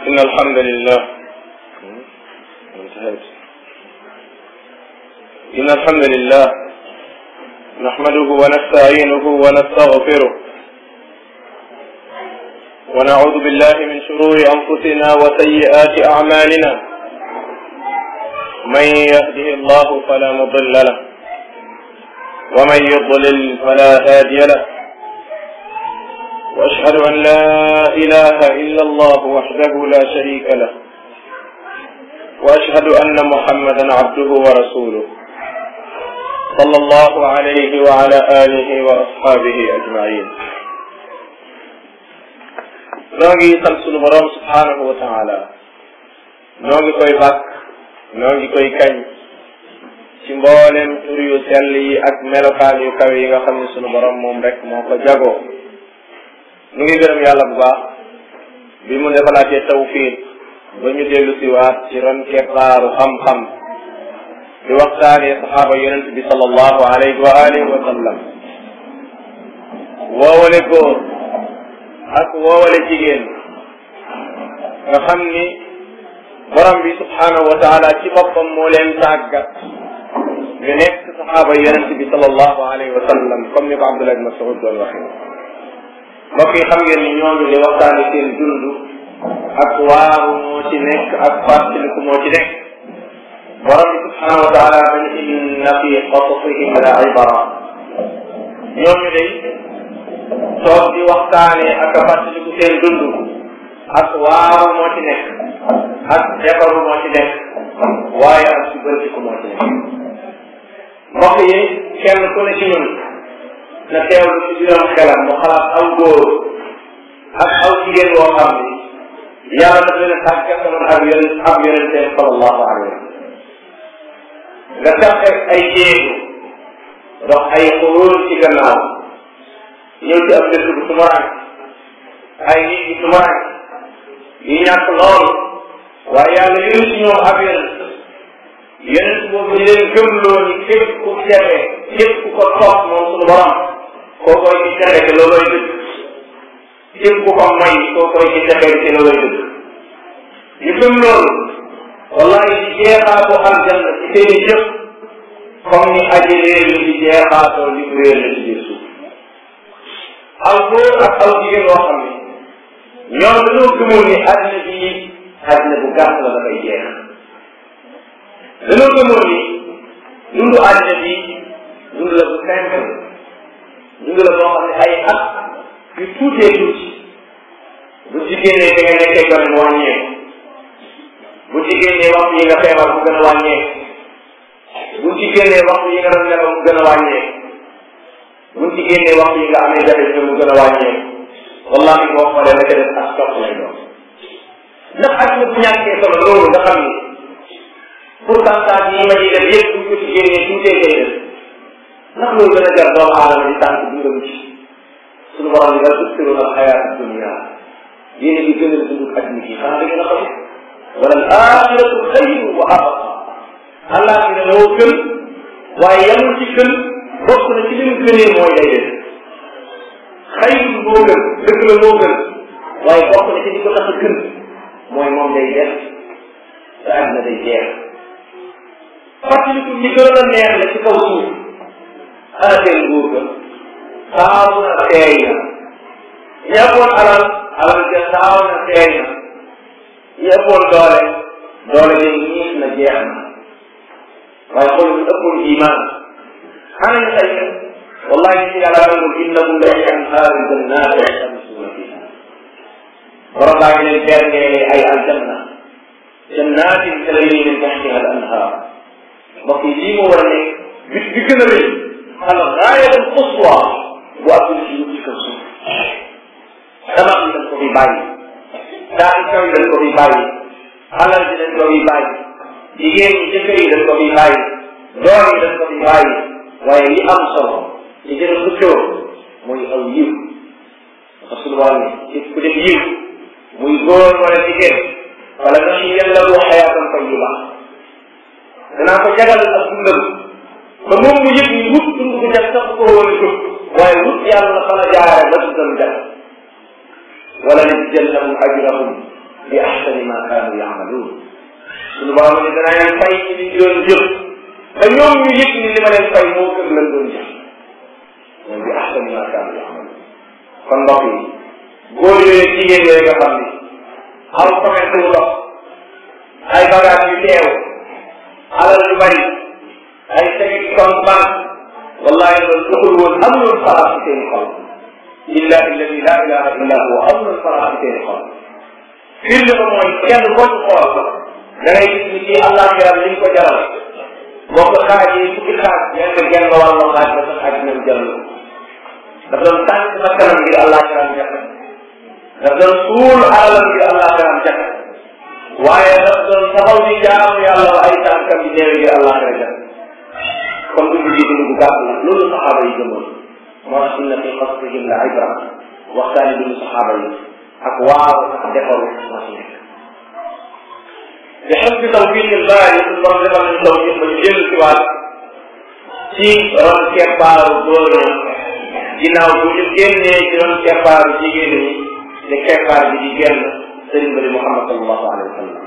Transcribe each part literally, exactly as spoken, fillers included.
إن الحمد لله انتهيت إن الحمد لله نحمده ونستعينه ونستغفره ونعوذ بالله من شرور أنفسنا وسيئات أعمالنا من يهده الله فلا مضل له ومن يضلل فلا هادي له وأشهد أن لا إله إلا الله وحده لا شريك له وأشهد أن محمدا عبده ورسوله صلى الله عليه وعلى آله وأصحابه أجمعين. noo ngi sant sunu Boroom subhaanahu wa taala, noo ngi koy bàkk, noo ngi koy kañ ci mboolem tur yu sell yi ak melokaan yu kaw yi nga xam ne sunu Boroom moom rek moo ko jagoo. ñu ngi gërëm yàlla bu baax bi mu defalaatee tawfiq ba ñu dellu si waat ci ron keppaaru xam-xam di waxtaanee saxaaba yonent bi sallallahu alayhi wa alihi wa sallam, woowale góor ak woowale jigéen nga xam ni borom bi subhaanahu wa taala ci boppam moo leen tàggat ñu nekk saxaaba yonent bi sallallahu alayhi wa sallam comme ni ko Abdullah ibn Mas'ud doon waxee. mbokk yi xam ngeen ni ñoo ngi di waxtaane seen dund ak waaru moo ci nekk ak fàttaliku moo ci nekk. borom bi subhanahu wa taala man inna fi qasasihim la ibara, ñooñu day toog di waxtaane ak a fàttaliku seen dund ak waaru moo ci nekk ak defaru moo ci nekk waaye ak subantiku moo ci nekk. mbokk yi kenn ku ne ci ñun na teewlu ci biiram xelam mu xalaat aw góor ak aw jigéen boo xam ni yàlla daf leen a tàggatoon ak yonent ak yonenteem sallallahu alayhi wa sallam. nga tax ay jéego dox ay xuruur ci gannaaw ñëw ci ab dëkk bu tumuraan ay nit yu tumuraan yi ñàkk lool waaye yàlla yëngu ci ñoom ab yonent yonent boobu ñu leen gëmloo ni képp ku texe képp ku ko toog moom suñu borom koo koy ci texe te looloy dëgg, képp ku ko may koo koy ci texe te looloy dëgg. ñu gëm loolu wallahi di jeexaatoo aljanna ci seeni jëf comme ni aji réer li di jeexaatoo li mu réer la ci biir suuf. aw góor ak aw jigéen yoo xam ne ñoom dañoo gëmoon ni àddina bi àddina bu gàtt la dafay jeex. dañoo gëmoon ni dundu àddina bi dund la bu simple, dund la boo xam ne ay at yu tuutee tuuti bu ci génnee da nga nekkee gone mu wàññeeku, bu ci génnee waxtu yi nga feebar mu gën a wàññeeku, bu ci génnee waxtu yi nga doon nelaw mu gën a wàññeeku, bu ci génnee waxtu yi nga amee jafe-jafe mu gën a wàññeeku. wallahi boo xoolee la ca def as topp lay doon. ndax ak bu ñàkkee solo loolu nga xam ni pourcentage yi ma di def yëpp bu ko ci génnee tuutee koy def, ndax loolu gën a jar doomu aadama di tànk dundam ci suñu borom bi nga tussiruna al-hayaata dunya, yéen a ngi gën a dund adduna gi xanaa da ngeen a xam wala al-aaxiratu xayrun wa abqaa. àllaaxira moo gën waaye yamul ci gën, bokk na ci li mu gënee mooy day def. xayrun moo gën dëgg la moo gën waaye bokk na ci li ko tax a gën mooy moom day def te adduna day jeex. fàttaliku ñi gën a neex la ci kaw suuf ana seen nguur ga saaw na teey na, ñëppoon alal alal ja saaw na teey na, ñëppoon doole doole ja ñiis na jeex na. waaye xool ñu ëppoon iman ana ñu tey wallahi ci yàlla nangul innahum la fi anhaari jannaati yastamisuuna fiha. borom baa ngi leen berngee ay aljanna jannaatin tajrii min tahtiha al anhaar. mbokk yi lii moo war a nekk bit bi gën a rëy al gaayatul quswa bu àggul ci ci kaw suuf. dama yi dañ ko fi bàyyi, daal kaw yi dañ ko fi bàyyi, alal ji dañ ko fi bàyyi, jigéen ñi jëkkër yi dañ ko fi bàyyi, doom yi dañ ko fi bàyyi, waaye li am solo li gën a xëccoo mooy aw yiw. parce que lu war ni ku def yiw muy góor wala jigéen wala nuhyiyannahu hayaatan tayyiba, danaa ko jagal ak dundam ba moom mu yëg ni wut dund ko jag sax ko woon a jóg waaye wut yàlla fa la jaare ba dundam jag. wala najziyannahum ajrahum bi ahsani ma kaanu yaamaluun suñu borom ne danaa leen fay ci liñ doon jëf ba ñoom ñu yëg ni li ma leen fay moo gën lañ doon jëf mooy bi ahsani ma kaanu yaamaluun kon mbokk yi góor yooyu jigéen yooyu nga xam ni aw commerce wu dox ay bagage yu teew alal yu bari ay segit compte banque wallahi loolu doxul woon amul xalaat ci seen xol illa alladi la ilaha illa huwa amul xalaat ci seen xol firnde ba mooy kenn koo ci xool da ngay gis ni ci àllaaxira liñ ko jaral boo ko xaajee fukki xaaj yaa ngi genn wàllu xaaj ba sa xaaj ñoom jaral daf doon tànk sa kanam ngir àllaaxira am jafe daf doon suul alalam ngir àllaaxira am jafe waaye daf doon taxaw di jaamu yàlla ay tànkam di néew ngir àllaaxira jafe kon dund ji dund bu gàtt la loolu saxaaba yi gëmoon moo tax inna fi qasdihim la ibra waxtaani dund saxaaba yi ak waaw ak defaru moo ci nekk bi xasbi tawfiq ilbaari suñu borom defal nañu tawfiq ba ñu dellu si waat ci ron keppaaru góor ña ginnaaw bu ñu génnee ci ron keppaaru jigéen ñi te keppaar bi di génn sëriñ bari Muhammad sallallahu alayhi wa sallam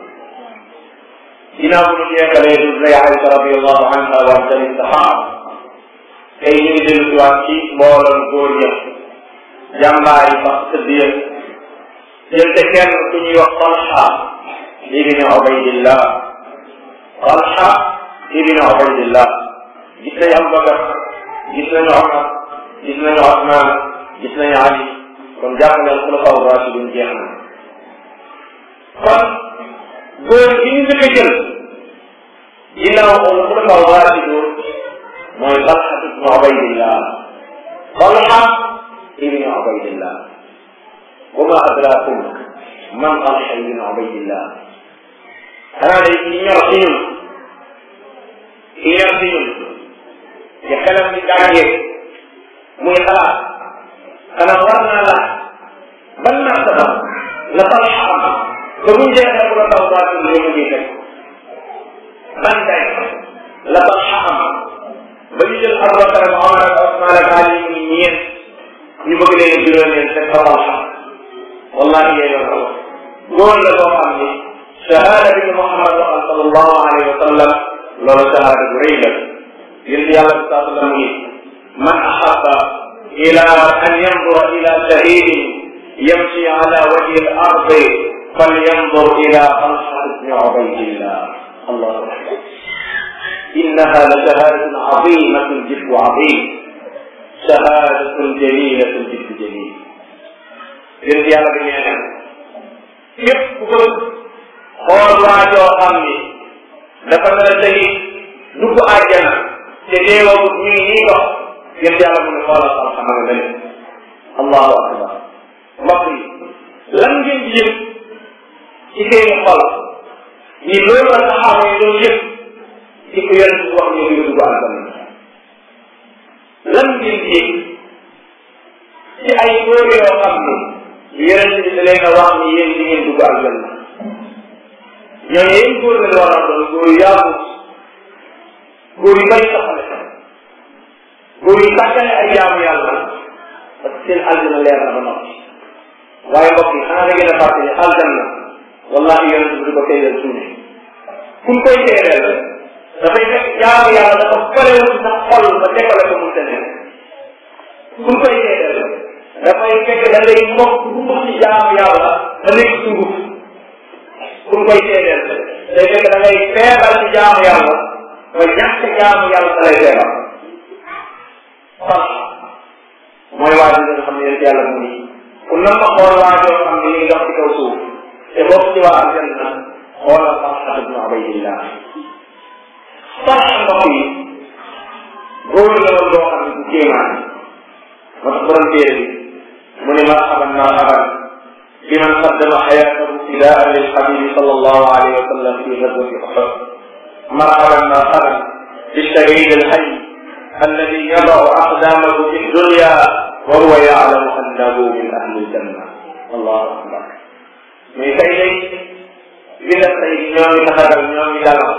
ginnaaw bu ñu jeexalee du lay Aïcha radiallahu anha wa tani saxaaba tey ñu ngi dellu si waat ci mbooloon góor ña jàmbaar yi sax tëdd yëpp jël te kenn ku ñuy wax Talha ibn Ubaydillah Talha ibn Ubaydillah gis nañu Abubakar gis nañu Omar gis nañu Osman gis nañu Ali kon jàpp nga xulafaa rashidun jeex na kon góor gi ñu njëkk a jël ginnaaw xulafaa rashidun mooy Talha ibn Ubaydillah Talha ibn Ubaydillah wa ma adraakum man Talha ibn Ubaydillah xanaa day ci ñor ci ñun ci ñor ci ñun ci xelam di jàngee muy xalaat xanaa war naa la ban martaba la Talha am ba bu jeexee bu la taw waa ci lu mu ngi fekk ban day la Talha am ba ñu jël Abubakar ak Omar ak Osman ak Ali ñu ñeent ñu bëgg leen a juróom leen fekk Talha wallahi yee yoon la góor la boo xam ni shahada bi Muhammad waxal sallallahu alayhi wa sallam loolu shahada bu rëy la yéen yàlla bi saa sallam ni man ahabba ila an yandura ila shahidin yamshi ala wajhi al ardi falyandur ila Talha ibn Ubaydillah allahu akbar innaha la shahadatun azimatun jiddu azim shahadatun jalilatun jiddu jalil yéen yàlla bi nee na képp ku ko xool waa joo xam ni dafa nar a tegi dugg àjjana te deewoo ñu ngi nii dox yéen yàlla mu ne xoolal Talha ma nga leen allahu akbar mbokk yi lan ngeen di yëg ci seeni xol ni loolu la saxaaba yi doon yëg ci ku yonent bi wax ñu ngi dugg àjjana lan ngeen di yëg ci ay góor yoo xam ni yonent bi da leen a wax ni yéen di ngeen dugg àjjana ñooñu yéen góor la war a doon góor yu yaatu góor yu bari saxale góor yu sàggane ay jaamu yàlla parce que seen aljana leer na ba noppi waaye mbokk yi xanaa da ngeen a fàtte ne aljanna wallahi yonent bi du ko teelal suune kuñ koy teelal dafay fekk jaamu yàlla dafa falewul sa xol ba tegale ko mu sene kuñ koy teelal dafay fekk da ngay mokk bu mokk ci jaamu yàlla da nekk sunguf kuñ koy teelal day fekk da ngay feebar ci jaamu yàlla ba ñàkk jaamu yàlla da lay feebar mooy waa ji nga xam ne yéen yàlla mu nii ku na ma xool waa joo xam ne ñu ngi dox ci kaw suuf te bokk ci waa aljanna xoolal Talha ibn Ubaydillah Talha mbokk yi góor la woon boo xam ne bu kéemaan moo tax borom téere bi mu ne marhaban marhaban bi man qaddama xayaatahu fidaan lil xabibi sallallahu alayhi wa sallam fi gazwati Uhud marhaban marhaban bi shahid al hayy alladi yadau aqdamahu fi dunya wa huwa yaalamu annahu min ahli aljanna allahu akbar mais tey day bi def tey ñoo ngi taxagal ñoo ngi dalal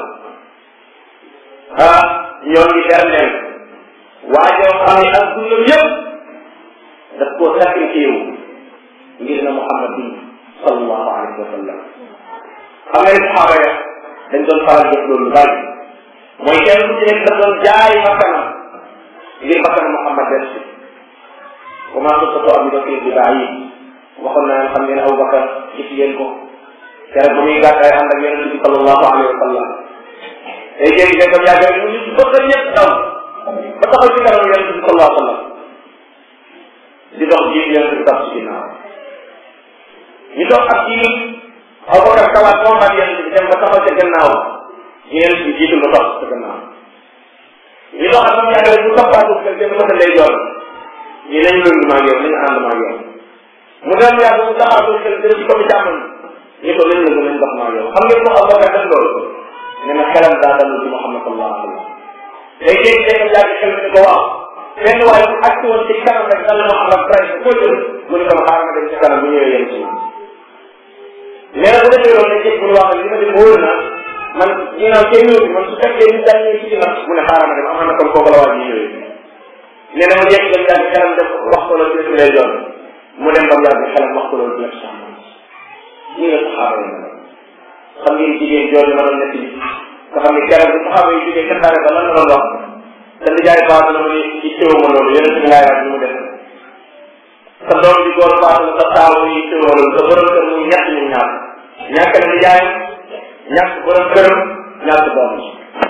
ah ñoo ngi berneel waajoo xam ne ak dundam yëpp daf koo sacrifié wu ngir na Muhammad bi sallallahu alayhi wa sallam. xam nga ni saxaaba ya dañ doon faral def loolu lu bari mooy kenn ku ci nekk daf doon jaay bakkanam ngir bakkan Muhammad des si commencé ko Abu Bakr bi bàyyi waxoon naa xam ngeen Abu Bakar gis ngeen ko keroog ba muy gàddaay ànd ak yonent bi sallallahu alayhi wa sallam day jéegi day ko yàgg mu ñu bëgg ñëpp daw ba taxaw ci kanam yonent bi sallallahu alayhi wa sallam di dox jiit yonent bi tax ci ginnaaw ñu dox ak jiit Abu Bakar kawaat moom ak yonent bi dem ba taxaw ca gannaaw yonent bi jiitul ba topp ca gannaaw ñu dox ak moom yàgg bu toppaatu kër dem ba lay joor ñu nañ lënd maa yow nañu ànd maa yow mu dem yàgg bu taxaatu kër dem ci comme càmmoñ ñu ko lañ lënd nañ dox maa yow xam ngeen ko Abu Bakar def loolu ne na xelam daa dalul ci Muhammad sallallahu alayhi wa sallam day jéeg day ko yàgg xel ni ko waaw benn waaye bu agsi woon ci kanam rek dal Muhammad presque ko jël mu ne ko xaaral ma dem ci kanam bu ñëwee yem ci man nee na bu defee loolu dañ bu ñu wax li ma dem wóor na man ñu naan kenn ñëw man su fekkee nit dañ ñëw ci nag mu ne xaaral ma dem am na kon kooku la waa ji ñëwee nee na mu jekk dem yàgg xelam def wax ko loolu ci lay doon mu dem ba mu yàgg xelam wax ko loolu ci nekk sax ñi nga saxaaba yi xam ngeen jigéen jooju ma doon nekk bi nga xam ne keroog bu saxaaba yi jógee ca xare ba lan la doon wax te di jaay faatu na mu ne ci teewu ma loolu yéen si laay ni mu def sa doom bi góor faatu sa taaw yi teewu ma loolu sa borom kër muy ñett ñu ñaar ñàkk na di jaay ñàkk borom këram ñàkk doom yi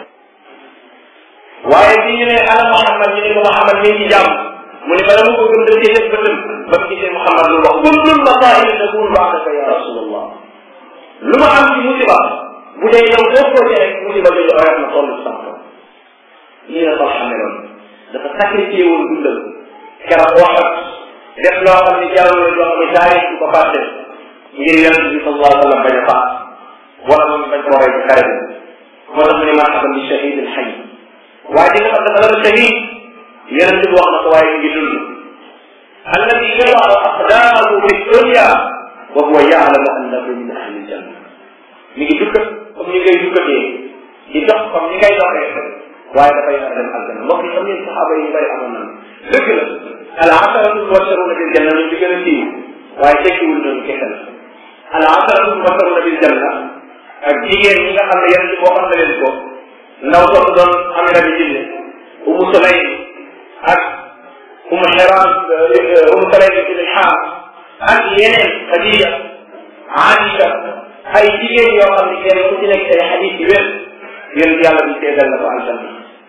waaye bi ñu ne ana Muhammad ñu ne ko Muhammad mi ngi ci jàmm mu ne bala mu ko gëm da cee def bëtëm ba mu gisee Muhammad lu wax kullul masaa'ib takunu ba'daka ya rasulallah lu ma am ci musiba bu dee yow doo ko ci rek musiba bi ñu oyof na toll ci sama kaw lii la ko xamee loolu dafa sacrifié woon dundal keroog waxat def loo xam ne jàll loo xam ne taarix du ko fàtte ngir yonent bi sallallahu alayhi wa sallam bañ a faat wala moom bañ koo rey ci xare bi moo tax mu ne marhaban bi shahid al hayy waaye di nga xam dafa la shahid yonent bi wax na ko waaye mi ngi dund alladi yada'u aqdamahu fi dunya wa huwa ya'lamu annahu min ahli aljanna mi ngi dukkat comme ni ngay dukkatee di dox comme ni ngay doxee waaye dafay nar a dem aljanna mbokk yi xam ngeen saxaaba yi ñu bëri amoon nañu dëgg la al asharatu mubashsharuna bil janna ñu ci gën a siiw waaye tekkiwul noonu kese la al asharatu mubashsharuna bil janna ak jigéen ñi nga xam ne yéen ci boo xam ne leen ko ndaw soosu doon Amina bi Jinne Umu Sulaym ak Umu Hiram Umu Sulaym bin Haam ak yeneen Xadiija Aïcha ay jigéen yoo xam ne kenn ku ci nekk ay xadiis yu wér yéen yàlla bi seedal na ko aljanna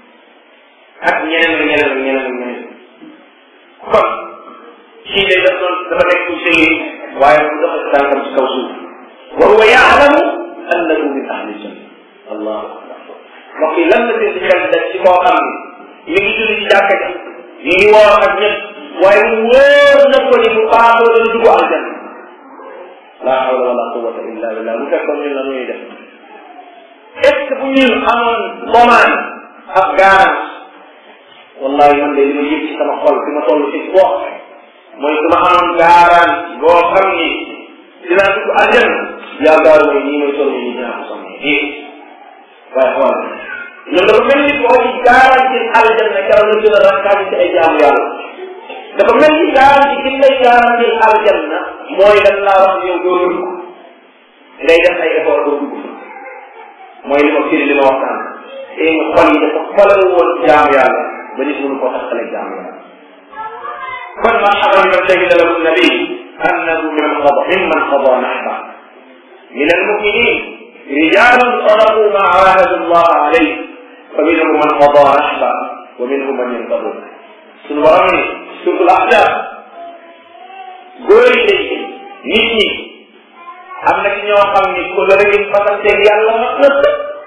ak ñeneen ak ñeneen ak ñeneen ak ñeneen kon kii de daf doon dafa nekk ci sëy waaye mu dox ci tànkam ci kaw suuf wa huwa yaalamu annahu min ahli janna allahu akbar mbokk yi lan la seen xel def ci koo xam ne mi ngi julli ci jàkka ja mi ngi woor ak ñëpp waaye mu wóor na ko ni mu faatoo doon dugg aljanna la hawla wala quwwata illa billah bu fekkoon ñun la ñuy def est ce que bu ñu amoon moment ak garage wallahi man de li ma yëg ci sama xol fi ma toll ci boo mooy su ma amoon garage boo xam ni dinaa dugg aljanna yaakaar mooy nii may toll nii dinaa ko soxla nii waaye xool ñun dafa mel ni boo ci garage ci aljanna keroog la gën a rakkaat ci ay jaamu yàlla dafa mel ni garage ci lay garage ci aljanna mooy dañ laa wax yow doo dugg ngay def ay effort doo dugg mooy li ma firi li ma waxtaan te xol yi dafa xolal woon jaamu yàlla ba nit mënu koo taxale jaamu yàlla kon marhaban man shahida lahu nabi annahu min alqada mimman qada nahba min almuminin rijalun sadaqu ma ahadu allah alayh fa minhum man qada nahba wa minhum man yantazir suñu borom ni surtul ahzab góor yi léegi nit ñi am na ci ñoo xam ni ko la rek fasanteeg yàlla ma nëpp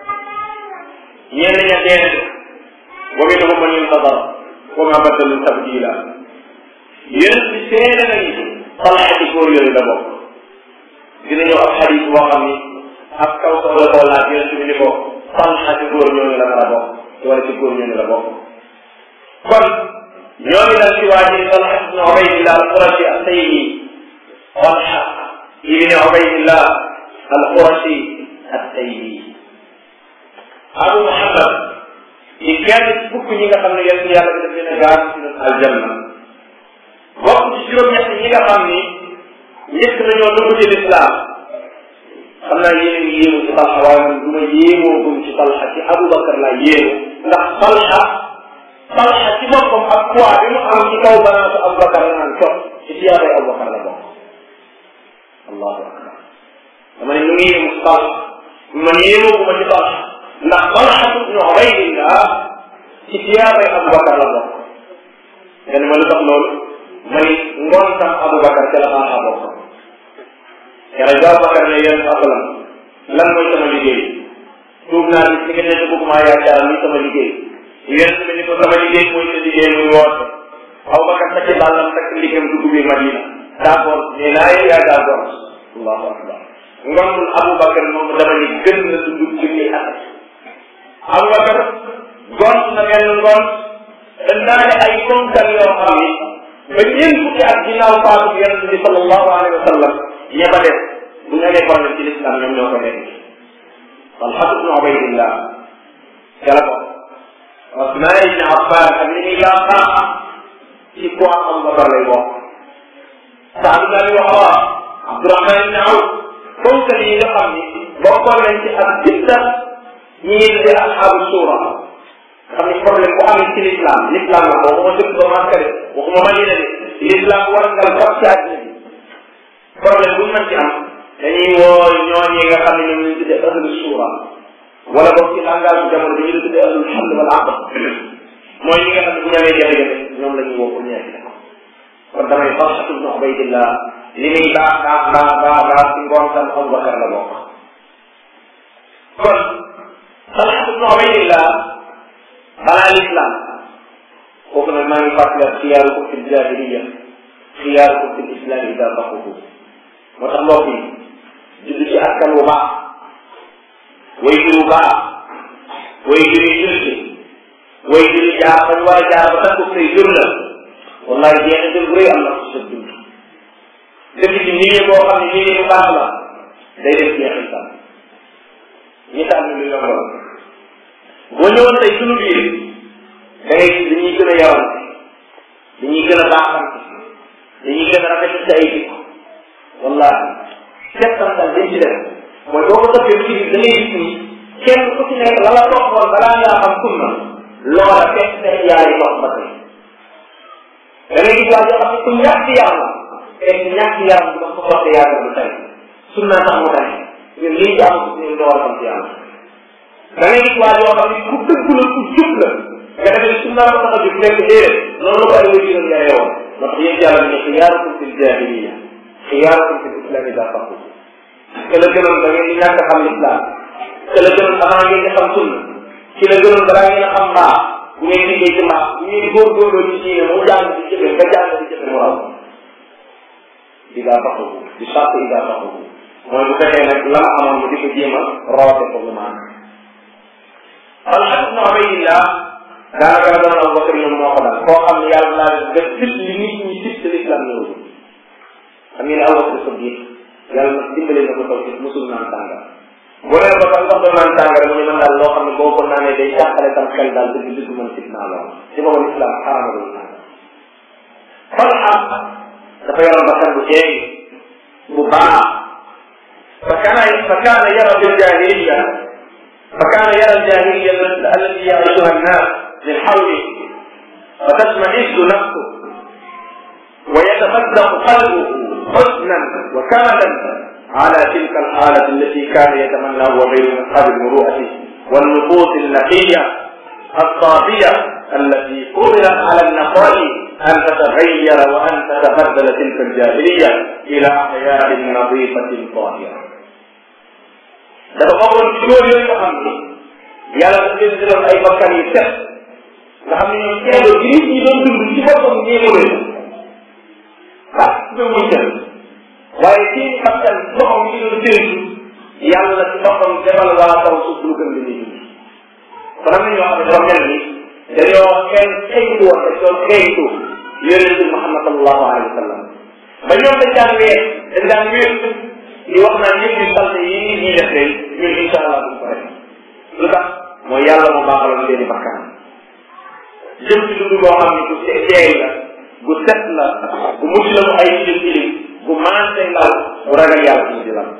ñenn ña dee wa minhum man yantazir wa ma badalu tabdila yéen ci seede nañu Talha ci góor yooyu la bokk dina ñëw ab xadis boo xam ni ab kaw soo la koo laaj yéen ci ni ko Talha ci góor ñooñu la nar a bokk wala ci góor ñooñu la bokk kon ñooñu la ci waa ji Talha ibn Ubaydillah al-Qurashi as-Sayyi Talha ibn Ubaydillah al-Qurashi as-Sayyi Abu Muhammad yi kenn fukk ñi nga xam ne yéen yàlla bi daf leen a gaar ci aljanna bokk ci juróom-ñett ñi nga xam ni njëkk nañoo dugg ci lislaam xam naa yéen a ngi yéemu ci Talha waaye man du ma yéemoo gum ci Talha ci Aboubacar laa yéemu ndax Talha Talha ci boppam ak poids bi mu am ci kaw banaatu Aboubacar la naan cot ci siyaabay Aboubacar la bokk allahu akbar dama ne ñu ngi yéemu ci Talha man yéemoo guma ci Talha ndax Talha ibnu Ubaydillah ci siyaabay Aboubacar la bokk nga ne ma lu tax loolu may ngontam Aboubacar ca la Talha bokk yàlla jaaw Bakar ne yéen asalam lan mooy sama liggéey tuub naa ni si nga nekk bëgg maa yaakaar ni sama liggéey yéen tamit ni ko sama liggéey mooy sa liggéey muy woote aw Bakar takk dàllam takk liggéeyam dugg biir Madina d'accord nee naa yéen yaa d'accord allahu akbar ngontul Aboubacar moom dama ni gën na dund junni at Aboubacar gont na benn ngont indaale ay kontal yoo xam ni ba ñeent fukki at ginnaaw faatu bi yonente bi sallallahu alayhi wa sallam ña ba def bu ñu amee problème ci l'islam ñoom ñoo ko nekk Talha ibn Ubaydillah jala ko Usmaan ibn Affan ak li muy yaakaar ci quoi am ba lay bokk Saad ibn Abi Waqqaas Abdurahman ibn Awf fonkal yi nga xam ni bokkoon nañ ci ak sitta ñi ngi tuddee ashaabu suura xam ni problème bu amee ci l'islam l'islam la waxuma dëkk ba Makka de waxuma Madina de l'islam war ngal fab ci àddina bi problème bu ñu mën ci am dañuy woo ñooñi nga xam ne ñoom ñu tuddee ahlu suura wala boog ci langage bu jamono dañuy tuddee ahlul hal wal aqd mooy ñi nga xam ne bu ñu amee jafe-jafe ñoom la ñuy woo pour ñeenti ko kon damay Talha ibn Ubaydillah li muy baax baax baax baax baax ci ngontam Aboubacar la bokk kon Talha ibn Ubaydillah balaa l'islam kooku nag maa ngi fàttali xiyaarukum fi ljahiliya xiyaarukum fi lislam ida faquhu moo tax mbokk yi judd ci askan wu baax way jur wu baax way jur yi julli way jur yi jaar fañ war a jaar ba takku say jur la wallahi jeexital bu rëy am na ko sa dund dëkk ci milieu boo xam ne milieu bu baax la day def jeexital ñi tànn lu yombal boo ñëwoon tey sunu biir da ngay gis dañuy gën a yarante dañuy gën a baaxante dañuy gën a rafetlu sa ay jikko wallahi settantal dañ ci def mooy boo ko toppee ci biir da ngay gis ni kenn ku ci nekk la la toppoon balaa ngaa xam sunna loola fekk fekk yaay topp ba tey da ngay gis waa joo xam ne ku ñàkk yaram la fekk ñàkk yaram bi ko toppee yaakaar du tey sunna tax mu tane ñun lii ci am suñu door am ci yàlla da ngay gis waa joo xam ne ku dëgg la ku jub la nga defee sunna ko tax a jub nekk déedéet noonu la ko ay wëjëram yaay woon moo tax yéen yàlla ne xiyaarukum fil jaahiliya xiyaarukum fil islam ida faqu ke la gënoon da ngeen di ñàkk xam l'islam ke la gënoon avant ngeen di xam sunna ki la gënoon balaa ngeen a xam mbaax bu ngeen liggéey ci mbaax bu ngeen di góorgóorloo ci diine mu jàng di jëfe nga jàng di jëfe mu raw ida faqu di sàpp ida faqu mooy bu fekkee nag la ma amoon mu di ko jéem a roote ko mu maan Talha ibn Ubaydillah daanaka la doon Abubakar ñoom moo ko dal koo xam ne yàlla laa def fit li nit ñi fit ci l'islam ñëw xam ngeen ne Abubakar Siddiq yàlla nag dimbale na ko taw ci musul naan tàngal bu nee ba sax ndox doon naan tàngal mu ne man daal loo xam ne boo ko naanee day jàppale tam xel daal dëgg dëgg mën fit naa lool ci boobu l'islam xarama doon tàngal Talha dafa yoroon bakkan bu teey bu baax fa kaana fa kaana yara bil jaahiliya fa kaana yara al jaahiliya allati yaishuha annaas min hawli fa tatma'izzu nafsuhu wa yatafaddaqu qalbuhu حسنا وكملا على تلك الحالة التي كان يتمنى هو غير من أصحاب المروءة والنفوس النقية الصافية التي قدرت على النقاء أن تتغير وأن تتبدل تلك الجاهلية إلى حياة نظيفة طاهرة. dafa bokkoon ci loolu yooyu nga xam ne yàlla daf leen jëloon ay bakkan yu set nga xam ne ñoom ceebo ji nit ñi doon dund ci boppam ñeemu leen ah ñoom muy jël waaye seen bakkan boppam ñu doon jëriñu yàlla ci boppam defal waa taw suuf lu gën li ñuy dund kon am na ñoo xam ne dafa mel ni dañoo xeen xëytu woon dañ doon xëytu yonente Muhammad sallallahu alayhi wa sallam ba ñoom dañ daan weer dañ daan weer di wax naan yëpp yu salte yi nit ñi def tey ñun incha allah duñ ko def lu tax mooy yàlla mu baaxaloon seeni bakkan jëm ci dund boo xam ne bu teey la bu set la bu mucc la mu ay jëm ilim gu maan say law bu ragal yàlla ci di lan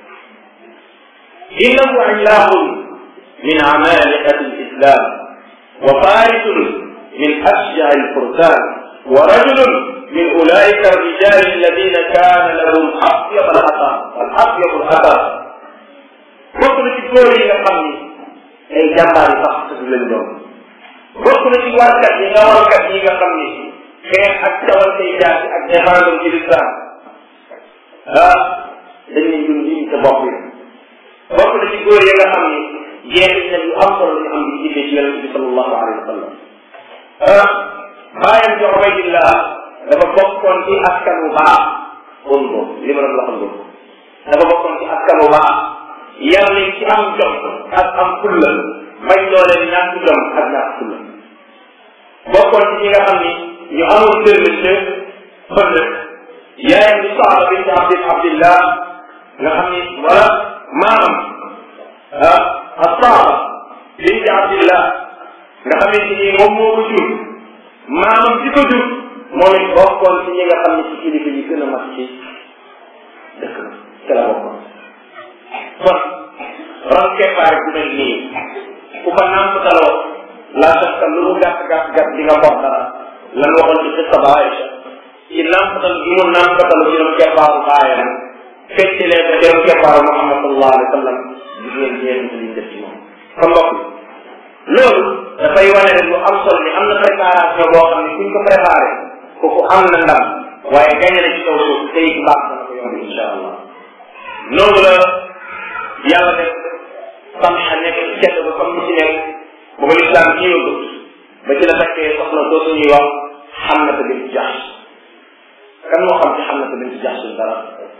innahu illahun min amaliqati lislam wa farisun min ashja'i alfursan wa rajulun min ulaika alrijal alladina kana lahum atyab alathar al atyab alathar bokk na ci góor yi nga xam ni ay jàmbaar yi sax sëg lañ doon bokk na ci warkat yi nga warkat yi nga xam ni xeex ak tawal say jaasi ak défendre ci l'islam ah dañ ne ñun lii sa bopp yi bokk na ci góor yi nga xam ni jeexit na yu am solo ñu am di jiite ci yonente bi sallallahu alayhi wa sallam ah bàyyam ci Ubaydillah dafa bokkoon ci askan wu baax woon ko li ma doon waxal ko dafa bokkoon ci askan wu baax yar leen ci am jom ak am fulla bañ loo leen ñàkk jom ak ñàkk fulla bokkoon ci ñi nga xam ni ñu amoon service de bënd yaayam di Saada bint Abdi Abdillah nga xam ni wala maamam ah Saada bint Abdillah nga xamante ni moom moo ko jur maamam ci ko jur moom it bokkoon ci ñi nga xam ne ci kilifa yi gën a mag ci dëkk la ca la bokkoon kon ron keppaar bu mel nii ku ko nàmpataloo la sax lu mu gàtt gàtt gàtt di nga bokk dara lan waxoon ci xista ba Aïcha ci nàmpatal gi mu nàmpatalu ci ron keppaaru baayam feccilee ko ci ron keppaaru Muhammad sallallahu alayhi wa sallam gis ngeen jeexit liñ def ci moom kon mbokk loolu dafay wane ne lu am solo ni am na préparation boo xam ne kuñ ko préparé kooku am na ndam waaye gañe na ci kaw suuf tey ci baax dana ko yomb incha allah noonu la yàlla def Talha nekk ci cedd ba comme ni ci nekk booba lislaam ci yóbbu ba ci la fekkee soxna doo suñuy wax Xamnata bint Jahsh kan moo xam ci Xamnata bint Jahsh dara